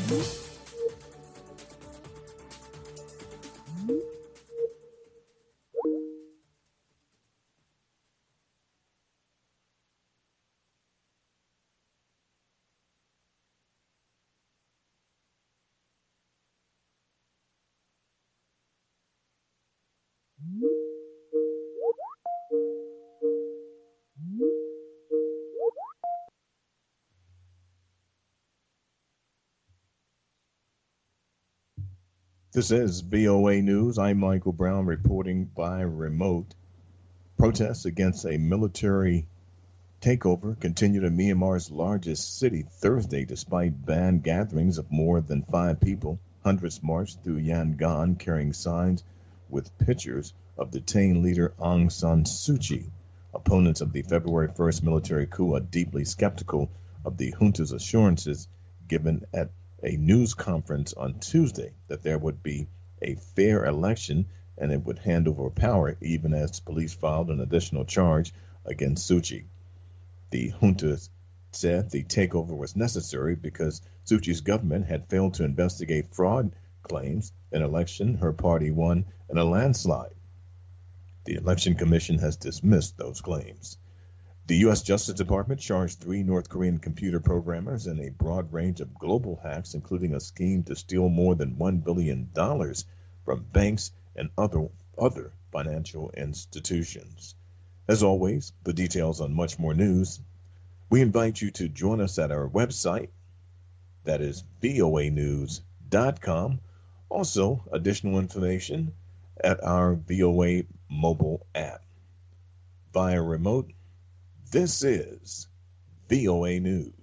This is VOA News. I'm Michael Brown reporting by remote. Protests against a military takeover continued in Myanmar's largest city Thursday despite banned gatherings of more than 5 people. Hundreds marched through Yangon carrying signs with pictures of detained leader Aung San Suu Kyi. Opponents of the February 1st military coup are deeply skeptical of the junta's assurances given at a news conference on Tuesday that there would be a fair election and it would hand over power, even as police filed an additional charge against Suu Kyi. The junta said the takeover was necessary because Suu Kyi's government had failed to investigate fraud claims. In an election her party won in a landslide. The Election Commission has dismissed those claims. The U.S. Justice Department charged 3 North Korean computer programmers in a broad range of global hacks, including a scheme to steal more than $1 billion from banks and other financial institutions. As always, the details on much more news, we invite you to join us at our website, that is voanews.com. Also, additional information at our VOA mobile app. Via remote, this is VOA News.